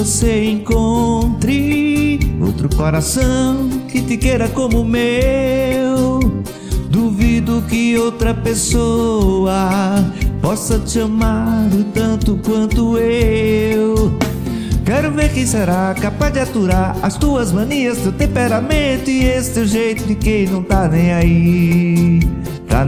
você encontre outro coração que te queira como o meu. Duvido que outra pessoa possa te amar o tanto quanto eu. Quero ver quem será capaz de aturar as tuas manias, teu temperamento e esse teu jeito de quem não tá nem aí pra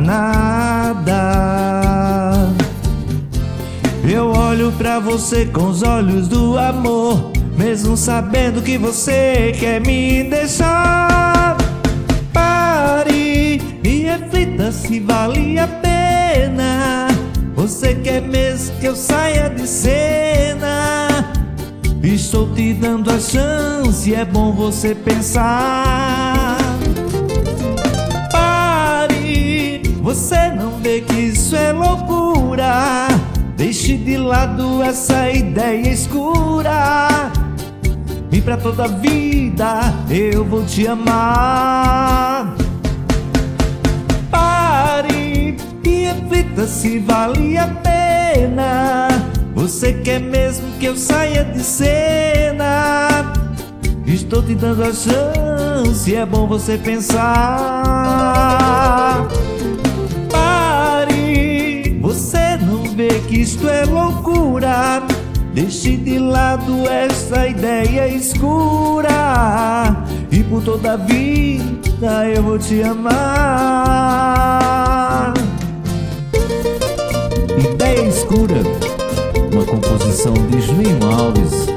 nada. Eu olho pra você com os olhos do amor, mesmo sabendo que você quer me deixar. Pare e reflita se vale a pena. Você quer mesmo que eu saia de cena? Estou te dando a chance, é bom você pensar. Pare, você não vê que isso é loucura? Deixe de lado essa ideia escura. E pra toda a vida eu vou te amar. Pare e reflita se vale a pena. Você quer mesmo que eu saia de cena? Estou te dando a chance, é bom você pensar. Pare, você não vê que isto é loucura? Deixe de lado essa ideia escura. E por toda a vida eu vou te amar. Ideia Escura, uma composição de Juninho Alves.